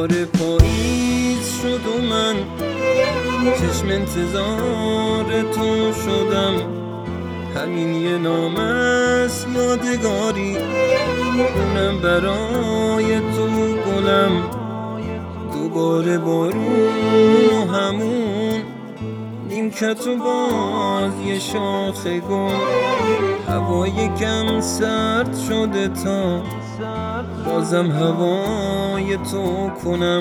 دوباره پاییز شد و من چشم انتظار تو شدم. همین یه نام از یادگاری، اونم برای تو گلم. دوباره بارون و همون نیمکت و باز یه شاخ گل. هوای کم سرد شده تا بازم هوای تو کنم.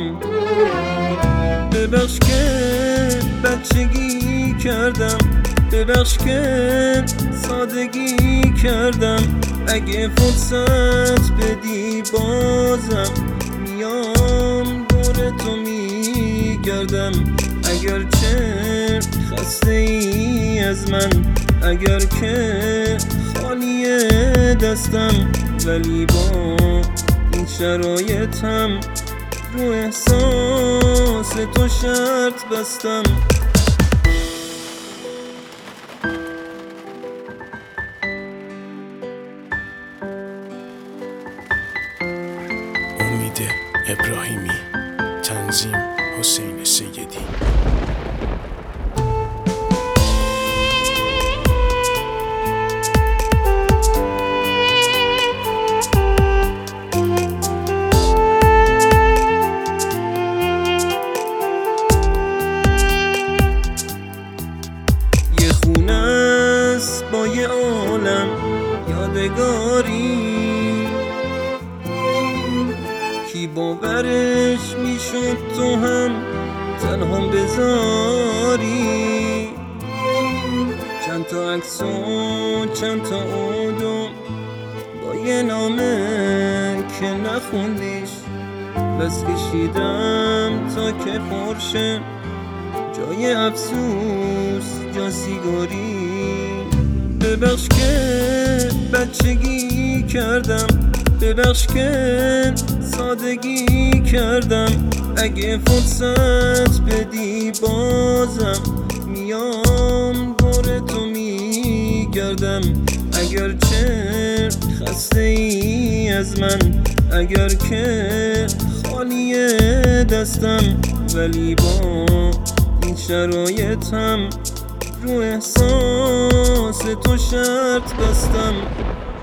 ببخش که بچگی کردم، ببخش که سادگی کردم. اگه فرصت بدی بازم میام دور تو میگردم. اگر چه خسته ای از من، اگر که خالی دستم، ولی با این شرایطم رو احساس تو شرط بستم. امید ابراهیمی، تنظیم حسین سیدی. یه خونه است با یه عالم یادگاری، کی باورش میشد تو هم تنها بذاری. چند تا عکس و چند تا اودو با یه نامه که نخوندیش، بس کشیدم تا که پرشه جای افسوس جا سیگاری. ببخش که بچگی کردم، ببخش که سادگی کردم. اگه فرصت بدی بازم میام دور تو میگردم. اگر چه خسته ای از من، اگر که خالی دستم، ولی با این شرایطم رو احساس تو شرط بستم.